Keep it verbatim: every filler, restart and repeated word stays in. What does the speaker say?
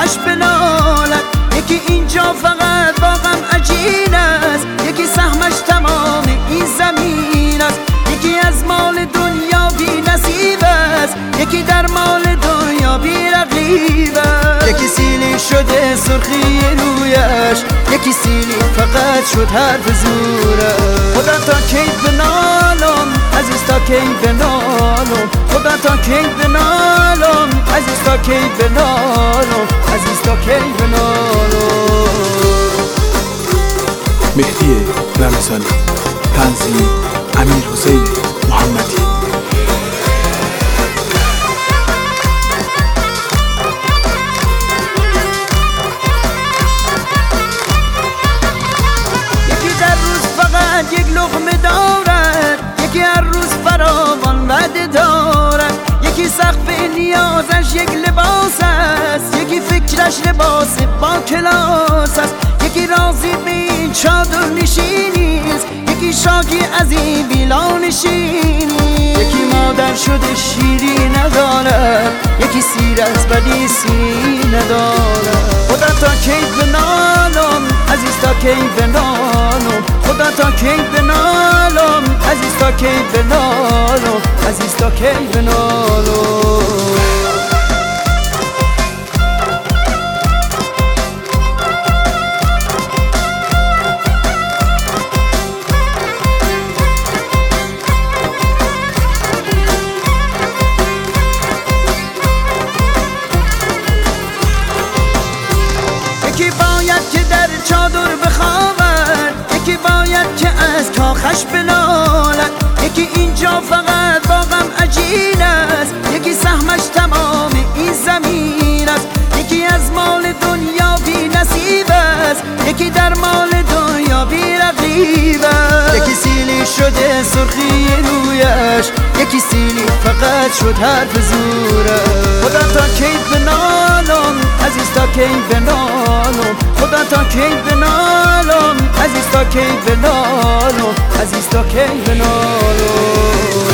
کاخش بنالد. یکی اینجا فقط با غم عجین است، یکی سهمش تمام این زمین است. یکی از مال دنیا بی نصیب است، یکی در مال دنیا بی رقیب است. یکی سیلی شده سرخی رویش، یکی سیلی فقط شد حرف زوره. خدا تا کی بنالم عزیز، تا کی بنالم خدا، تا کی بنالم عزیز، تا کی بنالم عزیز، تا کی بنالم. مهدی رمضانی، تنظیم امیر حسین محمدی. یکی در روز فقط یک لقمه دارد، یکی هر روز فراوان وعده دارد. یکی سقف نیازش یک لباس است، یکی فکرش لباس با کلاس است. یکی راضی به این چادر نشینیست، یکی شاکی از این ویلا نشینی. یکی مادر شده شیری ندارد، یکی سیر از بدی سیری ندارد. خدا تا کی بنالم عزیز، تا کی بنالم خدا، تا کی بنالم عزیز، تا کی بنالم عزیز، تا کی بنالم. یکی باید که در چادر بخوابد، یکی باید که از کاخش بنالد. یکی اینجا فقط با غم عجین است، یکی سهمش تمام این زمین است. یکی از مال دنیا بی نصیب است، یکی در مال دنیا بی رقیب است. یکی سیلی شده سرخی رویش، یکی سیلی فقط شد حرف زوره. خدا تا کی بنالم عزیز، تا کی بنالم خدا، تا کی بنالم عزیز، تا کی بنالم عزیز، تا کی بنالم.